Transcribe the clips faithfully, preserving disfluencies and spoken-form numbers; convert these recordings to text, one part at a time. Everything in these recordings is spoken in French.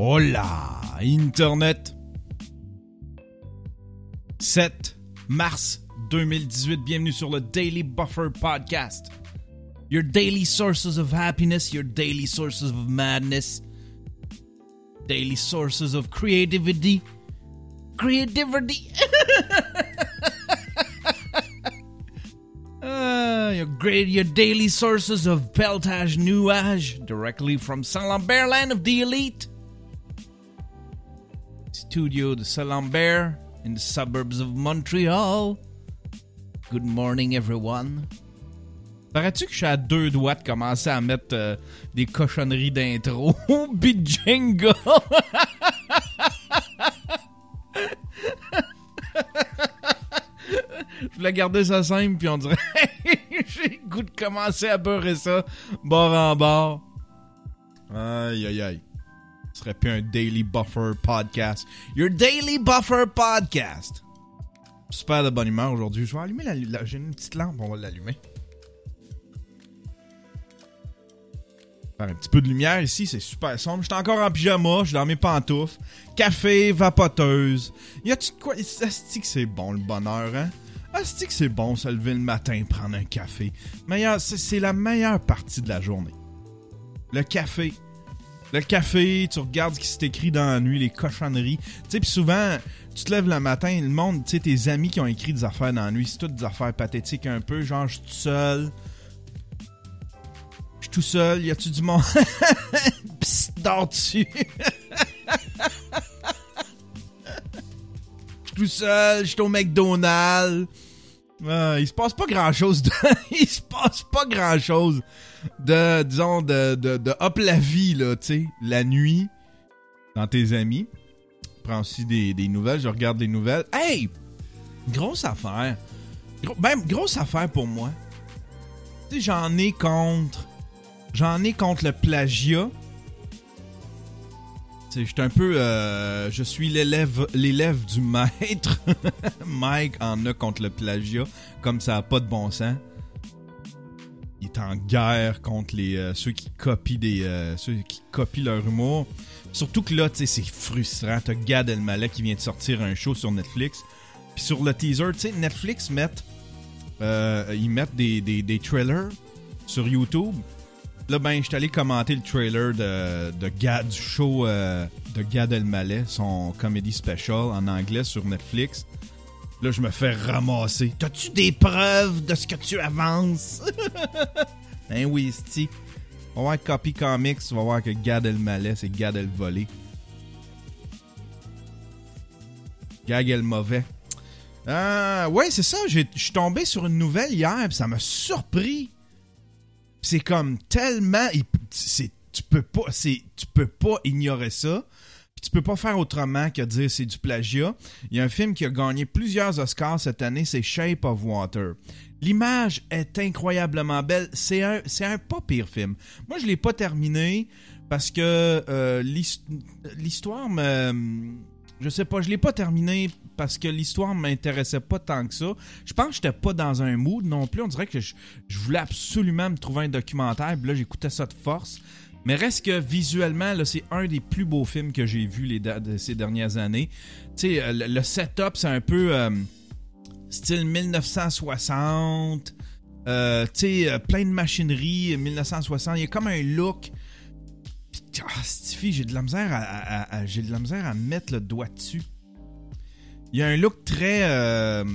Hola, Internet! sept mars deux mille dix-huit, bienvenue sur le Daily Buffer Podcast. Your daily sources of happiness, your daily sources of madness, daily sources of creativity. Creativity! uh, your great, your daily sources of pelletage nuage, directly from Saint-Lambert, land of the elite. Studio de Saint-Lambert in the suburbs of Montreal. Good morning, everyone. Paraît-tu que je suis à deux doigts de commencer à mettre euh, des cochonneries d'intro? Big Jenga! Je voulais garder ça simple, puis on dirait j'ai le goût de commencer à beurrer ça bord en bord. Aïe, aïe, aïe. Ce serait plus un Daily Buffer Podcast. Your Daily Buffer Podcast. Super de bonne humeur aujourd'hui. Je vais allumer la, la... J'ai une petite lampe, on va l'allumer. Faire un petit peu de lumière ici, c'est super sombre. Je suis encore en pyjama, je suis dans mes pantoufles. Café, vapoteuse. Y a-tu de quoi? Asti que c'est bon le bonheur, hein? Asti que c'est bon se lever le matin, prendre un café. Meilleur, c'est, c'est la meilleure partie de la journée. Le café. Le café, tu regardes ce qui s'est écrit dans la nuit, les cochonneries. Tu sais, puis souvent, tu te lèves le matin, le monde, tu sais, tes amis qui ont écrit des affaires dans la nuit, c'est toutes des affaires pathétiques un peu, genre, je suis tout seul. Je suis tout seul, y a-tu du monde? Psst, dors dessus. Je suis tout seul, je suis au McDonald's. Euh, il se passe pas grand-chose de... il se passe pas grand-chose de, disons, de, de, de hop la vie, là, tu sais, la nuit, dans tes amis. Prends aussi des, des nouvelles, je regarde les nouvelles. Hey! Grosse affaire. Gros, ben, grosse affaire pour moi. Tu sais, j'en ai contre... J'en ai contre le plagiat. Tu sais, je suis un peu... Euh, je suis l'élève, l'élève du maître. Mike en a contre le plagiat, comme ça n'a pas de bon sens. Il est en guerre contre les euh, ceux qui copient des euh, ceux qui copient leur humour. Surtout que là, tu sais, c'est frustrant. T'as Gad Elmaleh qui vient de sortir un show sur Netflix. Puis sur le teaser, tu sais, Netflix mettent euh, ils mettent des, des, des trailers sur YouTube. Là, ben, je suis allé commenter le trailer de, de Gad, du show euh, de Gad Elmaleh, son comedy special en anglais sur Netflix. Là, je me fais ramasser. T'as-tu des preuves de ce que tu avances? Ben oui, c'ti. On va voir Copy Comics, on va voir que Gad Elmaleh, c'est Gad El Volé. Gag El Mauvais. Euh, ouais, c'est ça. Je suis tombé sur une nouvelle hier, pis ça m'a surpris. C'est comme tellement... C'est, tu peux pas c'est, tu peux pas ignorer ça. Puis tu peux pas faire autrement que dire c'est du plagiat. Il y a un film qui a gagné plusieurs Oscars cette année, c'est Shape of Water. L'image est incroyablement belle. C'est un, c'est un pas pire film. Moi, je l'ai pas terminé parce que euh, l'histoire me... Je sais pas, je l'ai pas terminé parce que l'histoire m'intéressait pas tant que ça. Je pense que j'étais pas dans un mood non plus. On dirait que je, je voulais absolument me trouver un documentaire. Puis là, j'écoutais ça de force. Mais reste que visuellement, là, c'est un des plus beaux films que j'ai vus les da- de ces dernières années. Tu sais, le, le setup, c'est un peu euh, style dix-neuf cent soixante. Euh, tu sais, euh, plein de machinerie, dix-neuf cent soixante. Il y a comme un look... Ah, Stiffy, j'ai de la misère à, à, à j'ai de la misère à mettre le doigt dessus. Il y a un look très euh,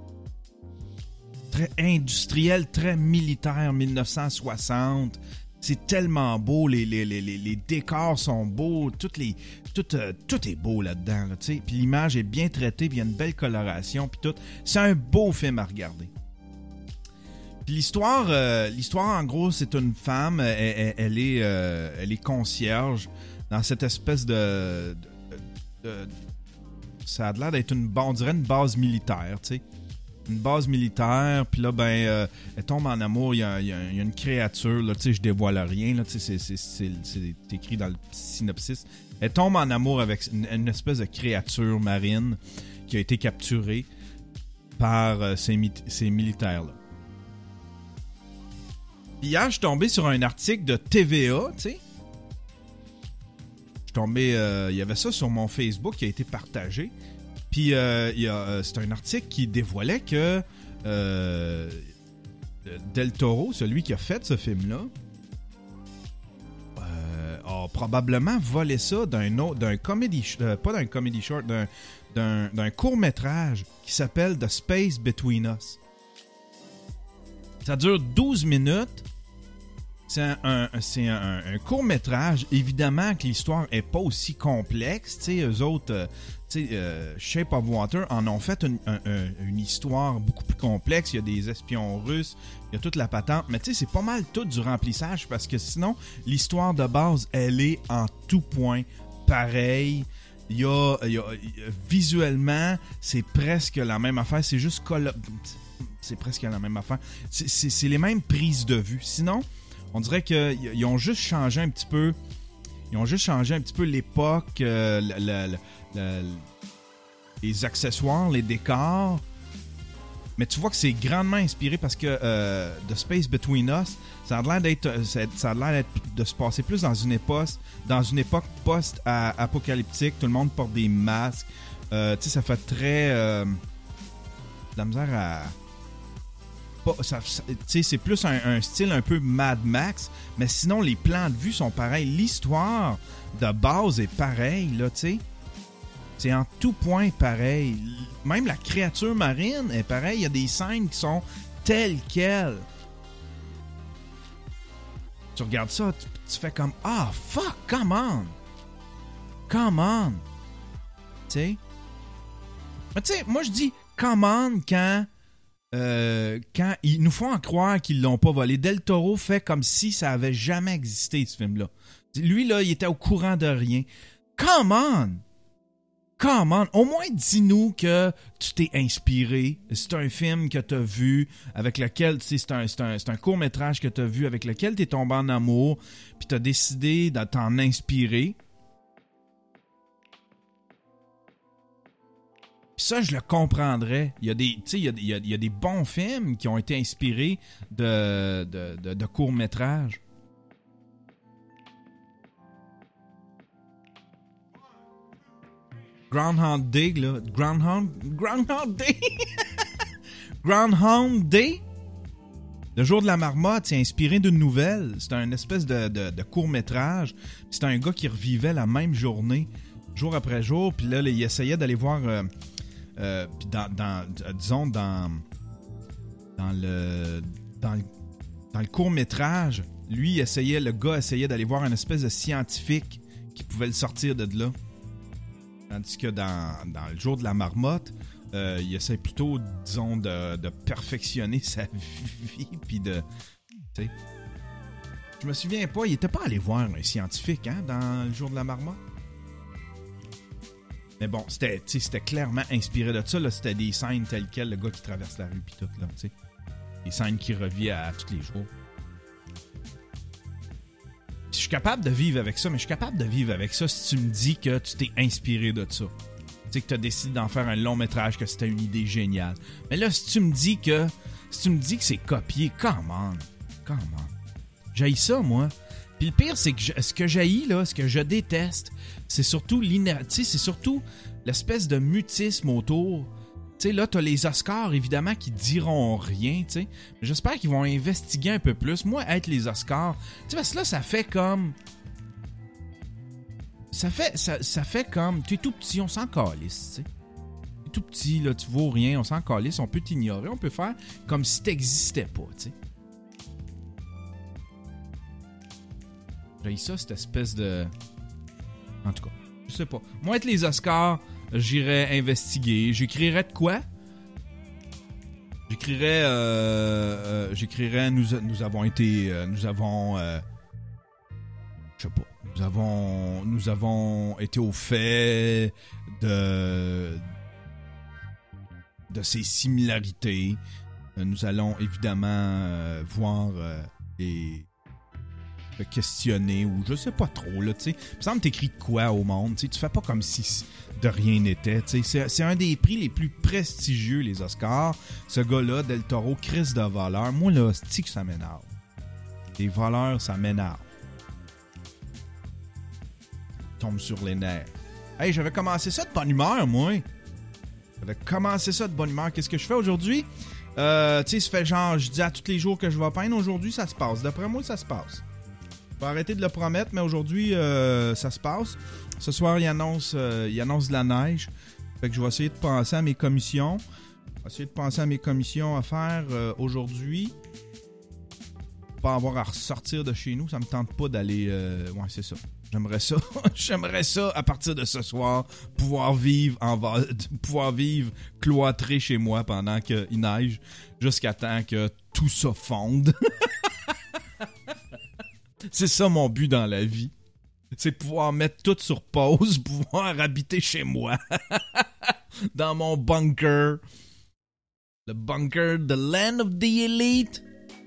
très industriel, très militaire, dix-neuf cent soixante. C'est tellement beau, les, les, les, les décors sont beaux, toutes les, tout, euh, tout est beau là-dedans. Là, puis l'image est bien traitée, puis il y a une belle coloration, puis tout. C'est un beau film à regarder. L'histoire, euh, l'histoire, en gros, c'est une femme, elle, elle, elle, est, euh, elle est concierge dans cette espèce de... de, de, de ça a l'air d'être une, on dirait une base militaire, tu sais. Une base militaire, puis là, ben, euh, elle tombe en amour, il y a, il y a, il y a une créature, là, tu sais, je dévoile rien, là, tu sais, c'est, c'est, c'est, c'est écrit dans le synopsis. Elle tombe en amour avec une, une espèce de créature marine qui a été capturée par euh, ces, ces militaires-là. Hier, je suis tombé sur un article de T V A, tu sais. Je suis tombé... Euh, il y avait ça sur mon Facebook qui a été partagé. Puis, euh, il y a, euh, c'est un article qui dévoilait que euh, Del Toro, celui qui a fait ce film-là, euh, a probablement volé ça d'un autre, d'un comedy... Euh, pas d'un comedy short, d'un, d'un, d'un court-métrage qui s'appelle The Space Between Us. Ça dure douze minutes. C'est un, un, c'est un, un court-métrage. Évidemment que l'histoire n'est pas aussi complexe. Tu sais, eux autres, euh, tu sais, euh, Shape of Water en ont fait une, un, un, une histoire beaucoup plus complexe. Il y a des espions russes, il y a toute la patente. Mais tu sais, c'est pas mal tout du remplissage parce que sinon, l'histoire de base, elle est en tout point pareille. Il y a, il y a, visuellement, c'est presque la même affaire. C'est juste... Colo- c'est presque la même affaire. C'est, c'est, c'est les mêmes prises de vue. Sinon... On dirait qu'ils ont juste changé un petit peu. Ils ont juste changé un petit peu l'époque, euh, la, la, la, la, les accessoires, les décors. Mais tu vois que c'est grandement inspiré parce que euh, The Space Between Us, ça a l'air d'être, ça a l'air d'être, de se passer plus dans une époque, dans une époque post-apocalyptique. Tout le monde porte des masques. Euh, tu sais, ça fait très euh, de la misère à. Pas, ça, ça, c'est plus un, un style un peu Mad Max, mais sinon les plans de vue sont pareils. L'histoire de base est pareille, là, tu sais. C'est en tout point pareil. Même la créature marine est pareille. Il y a des scènes qui sont telles quelles. Tu regardes ça, tu, tu fais comme ah, fuck, come on! Come on! Tu sais? Mais tu sais, moi je dis come on quand. Euh, quand ils nous font en croire qu'ils l'ont pas volé. Del Toro fait comme si ça avait jamais existé, ce film-là. Lui, là, il était au courant de rien. Come on! Come on! Au moins, dis-nous que tu t'es inspiré. C'est un film que tu as vu, avec lequel, tu sais, c'est un, c'est un, c'est un court-métrage que tu as vu, avec lequel tu es tombé en amour, puis tu as décidé de t'en inspirer. Ça, je le comprendrais. Il y a des, tu sais, il y a, il y a, il y a des bons films qui ont été inspirés de, de, de, de courts-métrages. Groundhog Day, là. Groundhog... Groundhog Day! Groundhog Day! Le jour de la marmotte, c'est inspiré d'une nouvelle. C'est un espèce de, de, de court-métrage. C'est un gars qui revivait la même journée, jour après jour. Puis là, il essayait d'aller voir... Euh, Euh, puis dans, dans, disons, dans, dans le, dans, dans le court-métrage, lui, essayait, le gars essayait d'aller voir une espèce de scientifique qui pouvait le sortir de là. Tandis que dans, dans le jour de la marmotte, euh, il essaie plutôt, disons, de, de perfectionner sa vie, puis de... Tu sais... Je me souviens pas, il était pas allé voir un scientifique, hein, dans le jour de la marmotte. Mais bon, c'était, c'était clairement inspiré de ça. Là, c'était des scènes telles quelles, le gars qui traverse la rue, puis tout, là, tu sais. Des scènes qui reviennent à, à tous les jours. Je suis capable de vivre avec ça, mais je suis capable de vivre avec ça si tu me dis que tu t'es inspiré de ça. Tu sais, que tu as décidé d'en faire un long métrage, que c'était une idée géniale. Mais là, si tu me dis que si tu me dis que c'est copié, come on, come on. J'haïs ça, moi. Puis le pire, c'est que je, ce que j'haïs, là, ce que je déteste, c'est surtout l'iner... c'est surtout l'espèce de mutisme autour. Tu sais, là, t'as les Oscars, évidemment, qui diront rien, tu sais. J'espère qu'ils vont investiguer un peu plus. Moi, être les Oscars, tu sais, parce que là, ça fait comme... Ça fait, ça, ça fait comme... Tu es tout petit, on s'en calisse, tu sais. Tu es tout petit, là, tu vaux rien, on s'en calisse, on peut t'ignorer, on peut faire comme si t'existais pas, tu sais. J'ai ça, cette espèce de... En tout cas, je sais pas. Moi, être les Oscars, j'irais investiguer. J'écrirais de quoi? J'écrirais... Euh, euh, j'écrirais... Nous, nous avons été... Euh, nous avons... Euh, je sais pas. Nous avons... Nous avons été au fait de... de ces similarités. Nous allons évidemment euh, voir euh, les... questionner ou je sais pas trop là, tu sais. Il me semble que t'écris de quoi au monde, tu sais, tu fais pas comme si de rien n'était, tu sais. C'est, c'est un des prix les plus prestigieux, les Oscars. Ce gars-là, Del Toro, Chris de voleur. Moi là, c'est que ça m'énerve. Les voleurs, ça m'énerve. tombe sur les nerfs. Hey, j'avais commencé ça de bonne humeur, moi. J'avais commencé ça de bonne humeur. Qu'est-ce que je fais aujourd'hui? Euh, tu sais, ça fait genre, je dis à tous les jours que je vais peindre. Aujourd'hui, ça se passe. D'après moi, ça se passe. Je vais arrêter de le promettre, mais aujourd'hui, euh, ça se passe. Ce soir, il annonce, euh, il annonce de la neige. Fait que je vais essayer de penser à mes commissions. Je vais essayer de penser à mes commissions à faire euh, aujourd'hui. Pas avoir à ressortir de chez nous. Ça me tente pas d'aller... Euh... Ouais, c'est ça. J'aimerais ça. J'aimerais ça, à partir de ce soir, pouvoir vivre en va... pouvoir vivre cloîtré chez moi pendant qu'il neige, jusqu'à temps que tout ça fonde. C'est ça mon but dans la vie. C'est pouvoir mettre tout sur pause, pouvoir habiter chez moi. Dans mon bunker. Le bunker, the land of the elite.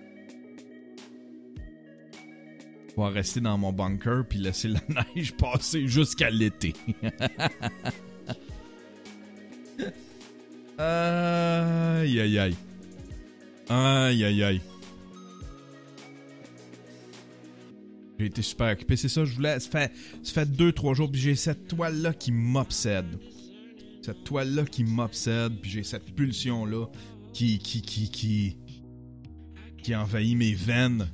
Pouvoir rester dans mon bunker puis laisser la neige passer jusqu'à l'été. Aïe, aïe, aïe. Aïe, aïe, aïe. J'ai été super occupé, c'est ça, je voulais... Ça fait, ça fait deux trois jours, puis j'ai cette toile-là qui m'obsède. Cette toile-là qui m'obsède, puis j'ai cette pulsion-là qui... qui... qui... qui... qui envahit mes veines.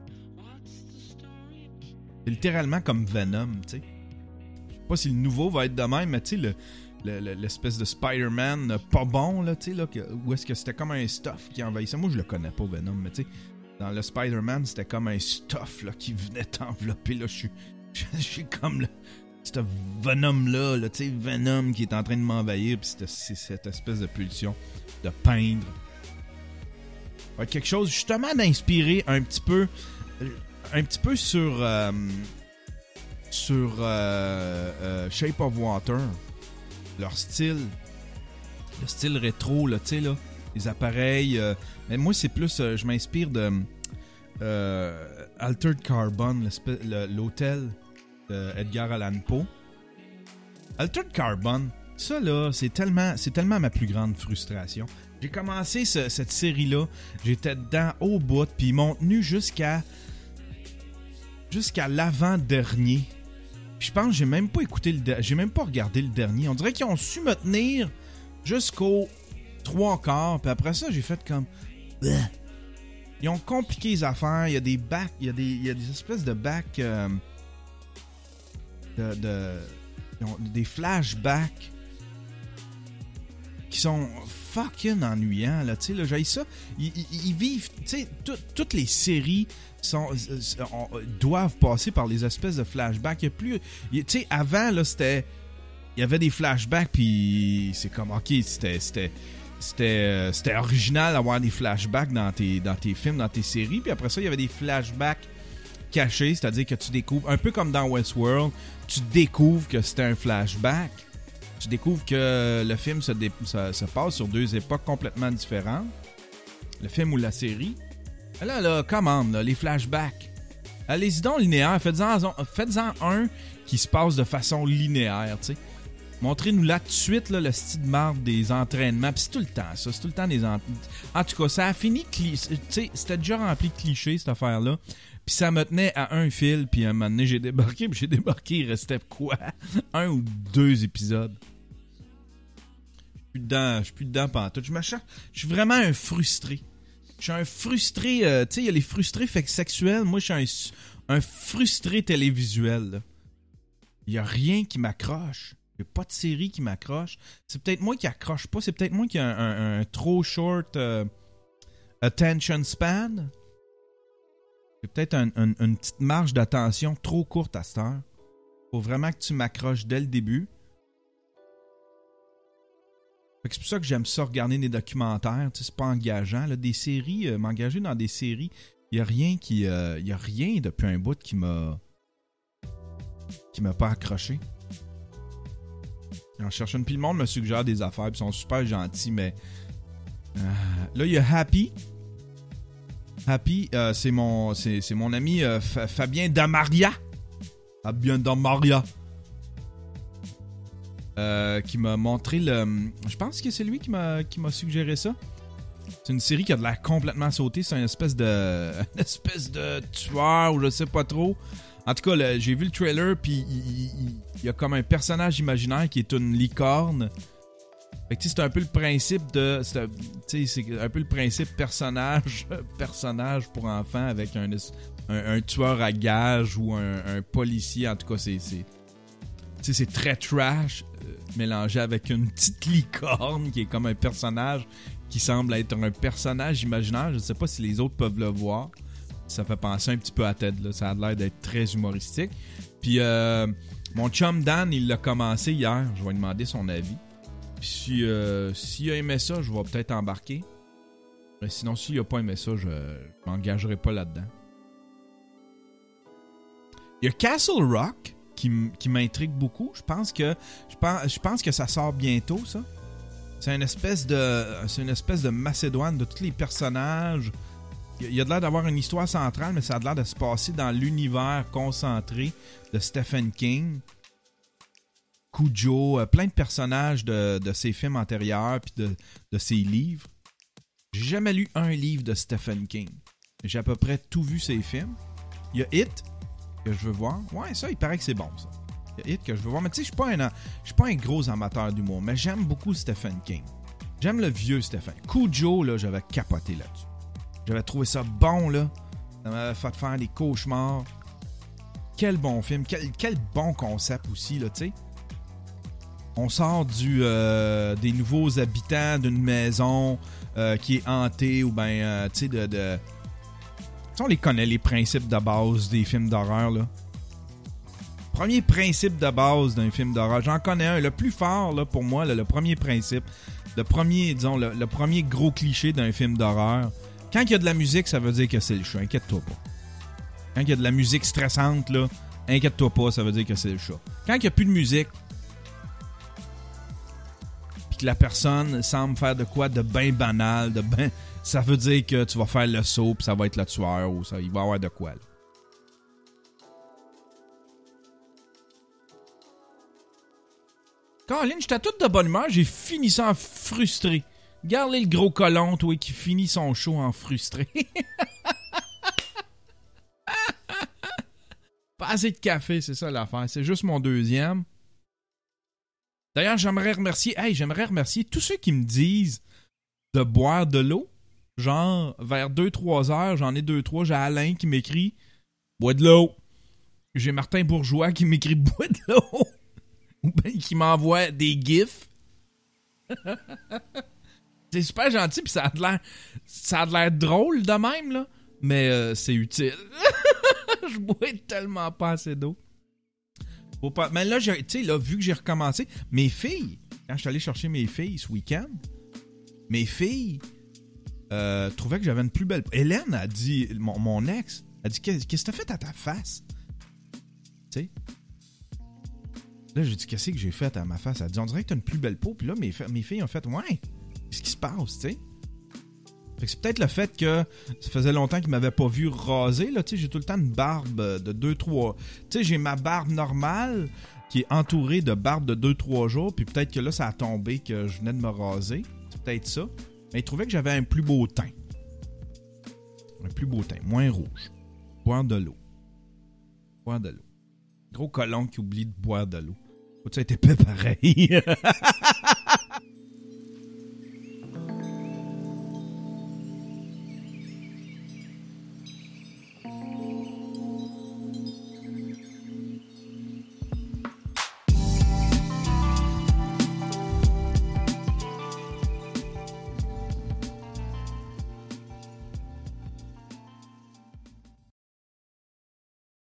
C'est littéralement comme Venom, tu sais. Je sais pas si le nouveau va être de même, mais tu sais, le, le, le, l'espèce de Spider-Man pas bon, là, tu sais, là, que, où est-ce que c'était comme un stuff qui envahissait. Moi, je le connais pas, Venom, mais tu sais... Dans le Spider-Man, c'était comme un stuff là, qui venait t'envelopper. Là, je suis. J'ai comme le. Ce Venom-là, là, tu sais, Venom qui est en train de m'envahir. Puis c'est, c'est cette espèce de pulsion de peindre. Ouais, quelque chose justement d'inspirer un petit peu. Un petit peu sur. Euh, sur euh, euh, Shape of Water. Leur style. Le style rétro, là, tu sais, là. Les appareils. Euh, mais moi, c'est plus... Euh, je m'inspire de... Euh, Altered Carbon, le, l'hôtel de Edgar Allan Poe. Altered Carbon, ça, là, c'est tellement, c'est tellement ma plus grande frustration. J'ai commencé ce, cette série-là, j'étais dedans au bout, puis ils m'ont tenu jusqu'à... jusqu'à l'avant-dernier. Puis je pense que j'ai même pas écouté le... De- j'ai même pas regardé le dernier. On dirait qu'ils ont su me tenir jusqu'au... trois quarts, puis après ça, j'ai fait comme... Bleh. Ils ont compliqué les affaires, il y a des bacs, il y a des, il y a des espèces de bacs... Euh, de, de, ils ont des flashbacks qui sont fucking ennuyants, là, tu sais, là, j'ai ça. Ils, ils, ils vivent, tu sais, toutes les séries sont, sont, doivent passer par les espèces de flashbacks. Il y a plus... Tu sais, avant, là, c'était... Il y avait des flashbacks, puis c'est comme, OK, c'était... c'était C'était, euh, c'était original d'avoir des flashbacks dans tes, dans tes films, dans tes séries. Puis après ça, il y avait des flashbacks cachés, c'est-à-dire que tu découvres, un peu comme dans Westworld, tu découvres que c'était un flashback. Tu découvres que le film se, dé, se, se passe sur deux époques complètement différentes. Le film ou la série. Là, là, commande, là, les flashbacks. Allez-y donc linéaire. Faites-en, faites-en un qui se passe de façon linéaire, tu sais. Montrez-nous là tout de suite là, le style de marde des entraînements. Puis c'est tout le temps ça. C'est tout le temps des entraînements. En tout cas, ça a fini... Cli- tu sais, c'était déjà rempli de clichés, cette affaire-là. Puis ça me tenait à un fil. Puis à un moment donné, j'ai débarqué. Puis j'ai débarqué, il restait quoi? Un ou deux épisodes. Je suis plus dedans. Je suis plus dedans pantoute. Je me cherche. Je suis vraiment un frustré. Je suis un frustré... Euh, tu sais, il y a les frustrés fait sexuels. Moi, je suis un, un frustré télévisuel. Il n'y a rien qui m'accroche. Il n'y a pas de série qui m'accroche. C'est peut-être moi qui accroche pas. C'est peut-être moi qui ai un, un, un trop short euh, attention span. C'est peut-être un, un, une petite marge d'attention trop courte à cette heure. Faut vraiment que tu m'accroches dès le début. Fait que c'est pour ça que j'aime ça regarder des documentaires. Tu sais, c'est pas engageant. Là, des séries, euh, m'engager dans des séries, il n'y a rien qui. Euh, il y a rien depuis un bout qui m'a. qui m'a pas accroché. On cherche une, puis le monde me suggère des affaires, puis ils sont super gentils, mais... Euh, là, il y a Happy. Happy, euh, c'est, mon, c'est, c'est mon ami euh, F- Fabien Damaria. Fabien Damaria. Euh, qui m'a montré le... Je pense que c'est lui qui m'a, qui m'a suggéré ça. C'est une série qui a de l'air complètement sauté. C'est une espèce de... Une espèce de tueur, ou je sais pas trop. En tout cas, le, j'ai vu le trailer, puis il, il, il y a comme un personnage imaginaire qui est une licorne. Fait que c'est un peu le principe de... C'est un, c'est un peu le principe personnage personnage pour enfants avec un, un, un tueur à gages ou un, un policier. En tout cas, c'est... c'est c'est très trash, euh, mélangé avec une petite licorne qui est comme un personnage qui semble être un personnage imaginaire. Je ne sais pas si les autres peuvent le voir. Ça fait penser un petit peu à Ted, là. Ça a l'air d'être très humoristique. Puis euh, mon chum Dan, il l'a commencé hier. Je vais lui demander son avis. Puis si, euh, s'il a aimé ça, je vais peut-être embarquer. Mais sinon, s'il n'a pas aimé ça, je ne m'engagerai pas là-dedans. Il y a Castle Rock qui, qui m'intrigue beaucoup. Je pense que je pense, je pense que ça sort bientôt, ça. C'est une espèce de c'est une espèce de Macédoine de tous les personnages. Il y a de l'air d'avoir une histoire centrale, mais ça a l'air de se passer dans l'univers concentré de Stephen King. Cujo, euh, plein de personnages de, de ses films antérieurs puis de, de ses livres. J'ai jamais lu un livre de Stephen King. J'ai à peu près tout vu ses films. Il y a It, que je veux voir. Ouais, ça, il paraît que c'est bon, ça. Il y a It que je veux voir. Mais tu sais, je suis pas un, je suis pas un gros amateur d'humour, mais j'aime beaucoup Stephen King. J'aime le vieux Stephen. Cujo, là, j'avais capoté là-dessus. J'avais trouvé ça bon, là. Ça m'avait fait faire des cauchemars. Quel bon film. Quel, quel bon concept aussi, là, tu sais. On sort du euh, des nouveaux habitants d'une maison euh, qui est hantée ou bien, euh, tu sais, de... de... on les connaît, les principes de base des films d'horreur, là. Premier principe de base d'un film d'horreur. J'en connais un. Le plus fort, là, pour moi, là, le premier principe. Le premier, disons, le, le premier gros cliché d'un film d'horreur. Quand il y a de la musique, ça veut dire que c'est le chat. Inquiète-toi pas. Quand il y a de la musique stressante, là, inquiète-toi pas, ça veut dire que c'est le chat. Quand il n'y a plus de musique, puis que la personne semble faire de quoi de bien banal, de ben, ça veut dire que tu vas faire le saut, puis ça va être le tueur, ou ça, il va y avoir de quoi, là. Caroline, j'étais toute de bonne humeur, j'ai fini ça en frustré. Regarde-les le gros colon, toi, qui finit son show en frustré. Pas assez de café, c'est ça l'affaire. C'est juste mon deuxième. D'ailleurs, j'aimerais remercier... Hey, j'aimerais remercier tous ceux qui me disent de boire de l'eau. Genre, vers deux trois heures, j'en ai deux trois. J'ai Alain qui m'écrit « Bois de l'eau ». J'ai Martin Bourgeois qui m'écrit « Bois de l'eau ». Ou bien qui m'envoie des gifs. C'est super gentil, puis ça a de l'air, ça a de l'air drôle de même, là. Mais euh, c'est utile. Je bois tellement pas assez d'eau. Faut pas... Mais là, tu sais, là, vu que j'ai recommencé, mes filles, quand je suis allé chercher mes filles ce week-end, mes filles euh, trouvaient que j'avais une plus belle... Hélène a dit, mon, mon ex, a dit, qu'est-ce que t'as fait à ta face? Tu sais? Là, j'ai dit, qu'est-ce que j'ai fait à ma face? Elle a dit, on dirait que t'as une plus belle peau. Puis là, mes, mes filles ont fait, ouais, qu'est-ce qui se passe, tu sais? Fait que c'est peut-être le fait que ça faisait longtemps qu'ils m'avaient pas vu raser, là, tu sais, j'ai tout le temps une barbe de deux trois... Tu sais, j'ai ma barbe normale qui est entourée de barbe de deux trois jours, puis peut-être que là, ça a tombé que je venais de me raser. C'est peut-être ça. Mais ils trouvaient que j'avais un plus beau teint. Un plus beau teint, moins rouge. Boire de l'eau. Boire de l'eau. Gros colon qui oublie de boire de l'eau. Faut-tu être épais pareil?